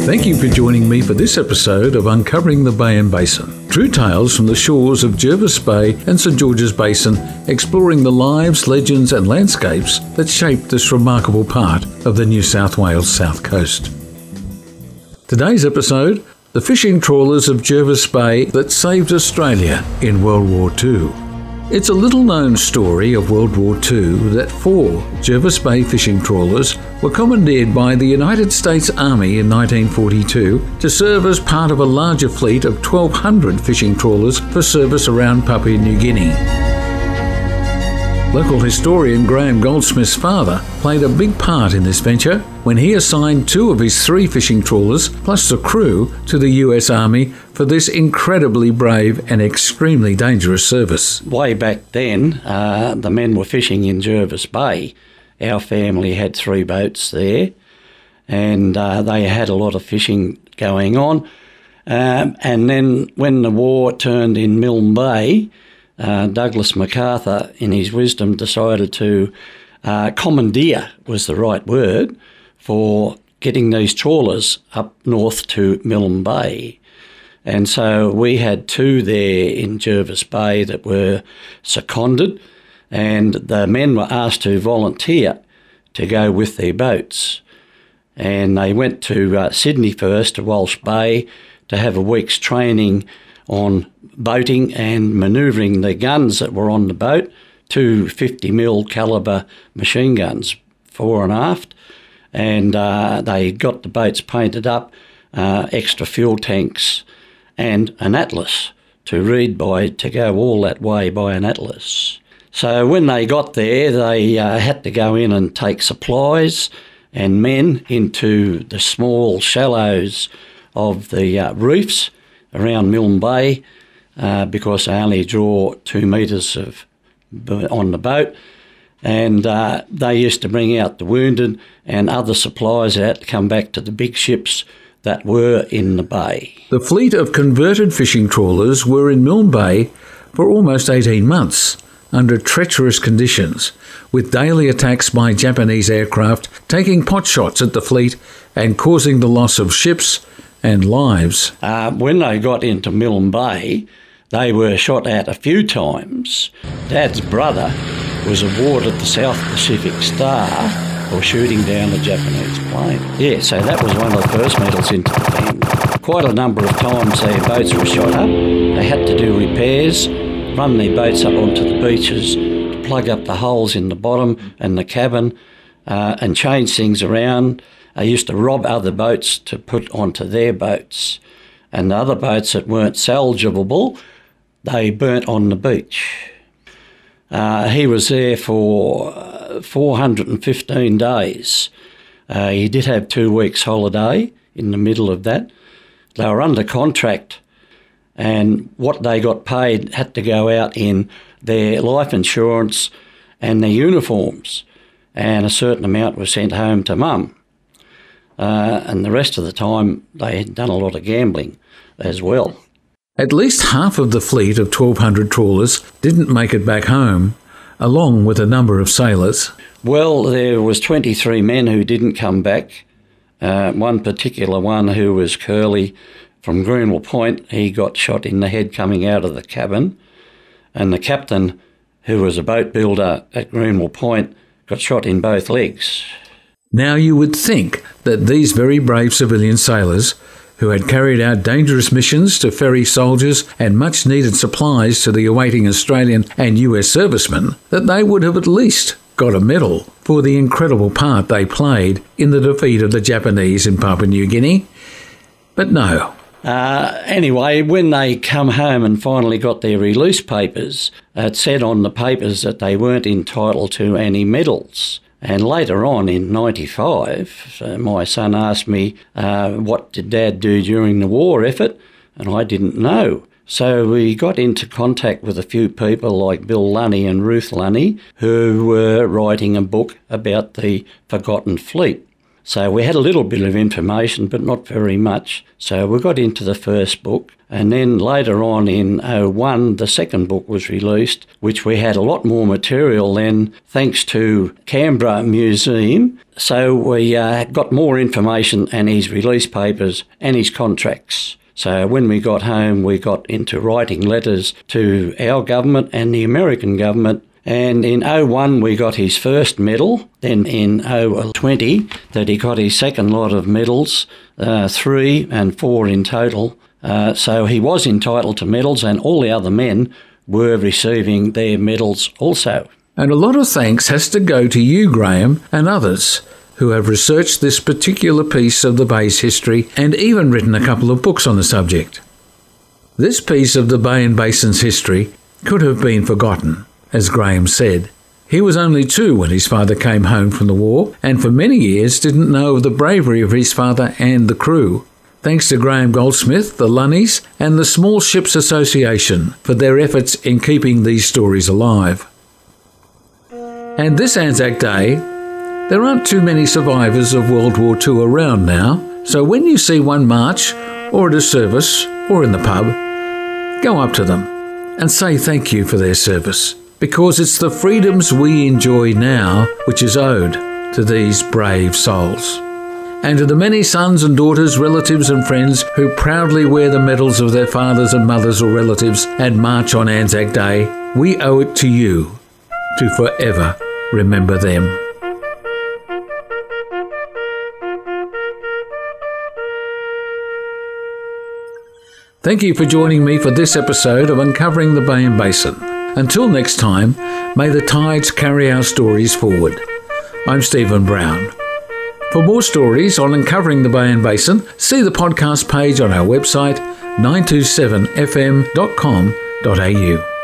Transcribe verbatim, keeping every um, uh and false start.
Thank you for joining me for this episode of Uncovering the Bay and Basin. True tales from the shores of Jervis Bay and St George's Basin, exploring the lives, legends and landscapes that shape this remarkable part of the New South Wales South Coast. Today's episode, the fishing trawlers of Jervis Bay that saved Australia in World War Two. It's a little-known story of World War Two that four Jervis Bay fishing trawlers were commandeered by the United States Army in nineteen forty-two to serve as part of a larger fleet of twelve hundred fishing trawlers for service around Papua New Guinea. Local historian Graham Goldsmith's father played a big part in this venture when he assigned two of his three fishing trawlers, plus the crew, to the U S Army for this incredibly brave and extremely dangerous service. Way back then, uh, the men were fishing in Jervis Bay. Our family had three boats there, and uh, they had a lot of fishing going on. Um, and then when the war turned in Milne Bay, Uh, Douglas MacArthur, in his wisdom, decided to uh, commandeer, was the right word, for getting these trawlers up north to Milne Bay. And so we had two there in Jervis Bay that were seconded, and the men were asked to volunteer to go with their boats. And they went to uh, Sydney first, to Walsh Bay, to have a week's training on boating and manoeuvring the guns that were on the boat, two fifty mil calibre machine guns, fore and aft, and uh, they got the boats painted up, uh, extra fuel tanks, and an atlas to read by, to go all that way by an atlas. So when they got there, they uh, had to go in and take supplies and men into the small shallows of the uh, reefs around Milne Bay, uh, because they only draw two metres of on the boat, and uh, they used to bring out the wounded and other supplies that had to come back to the big ships that were in the bay. The fleet of converted fishing trawlers were in Milne Bay for almost eighteen months, under treacherous conditions, with daily attacks by Japanese aircraft taking potshots at the fleet and causing the loss of ships and lives. Uh, when they got into Milne Bay, they were shot at a few times. Dad's brother was awarded the South Pacific Star for shooting down a Japanese plane. Yeah, so that was one of the first medals into the family. Quite a number of times their boats were shot up. They had to do repairs, run their boats up onto the beaches, to plug up the holes in the bottom and the cabin, uh, and change things around. They used to rob other boats to put onto their boats, and the other boats that weren't salvageable, they burnt on the beach. Uh, he was there for uh, four hundred fifteen days. Uh, he did have two weeks holiday in the middle of that. They were under contract, and what they got paid had to go out in their life insurance and their uniforms, and a certain amount was sent home to mum. Uh, and the rest of the time, they had done a lot of gambling as well. At least half of the fleet of twelve hundred trawlers didn't make it back home, along with a number of sailors. Well, there was twenty-three men who didn't come back. Uh, one particular one, who was Curly from Greenwell Point, he got shot in the head coming out of the cabin. And the captain, who was a boat builder at Greenwell Point, got shot in both legs. Now you would think that these very brave civilian sailors, who had carried out dangerous missions to ferry soldiers and much-needed supplies to the awaiting Australian and U S servicemen, that they would have at least got a medal for the incredible part they played in the defeat of the Japanese in Papua New Guinea. But no. Uh, anyway, when they come home and finally got their release papers, it said on the papers that they weren't entitled to any medals. And later on in ninety-five, uh, my son asked me, uh, what did Dad do during the war effort? And I didn't know. So we got into contact with a few people like Bill Lunny and Ruth Lunny, who were writing a book about the Forgotten Fleet. So we had a little bit of information, but not very much. So we got into the first book. And then later on in oh one, the second book was released, which we had a lot more material then, thanks to Canberra Museum. So we uh, got more information and his release papers and his contracts. So when we got home, we got into writing letters to our government and the American government. And in oh one, we got his first medal. Then in oh twenty, that he got his second lot of medals, uh, three and four in total. Uh, so he was entitled to medals, and all the other men were receiving their medals also. And a lot of thanks has to go to you, Graham, and others who have researched this particular piece of the Bay's history and even written a couple of books on the subject. This piece of the Bay and Basin's history could have been forgotten. As Graham said, he was only two when his father came home from the war, and for many years didn't know of the bravery of his father and the crew. Thanks to Graham Goldsmith, the Lunnies, and the Small Ships Association for their efforts in keeping these stories alive. And this Anzac Day, there aren't too many survivors of World War Two around now, so when you see one march, or at a service, or in the pub, go up to them and say thank you for their service, because it's the freedoms we enjoy now which is owed to these brave souls. And to the many sons and daughters, relatives and friends who proudly wear the medals of their fathers and mothers or relatives and march on Anzac Day, we owe it to you to forever remember them. Thank you for joining me for this episode of Uncovering the Bay and Basin. Until next time, may the tides carry our stories forward. I'm Stephen Brown. For more stories on Uncovering the Bay and Basin, see the podcast page on our website nine two seven f m dot com dot a u.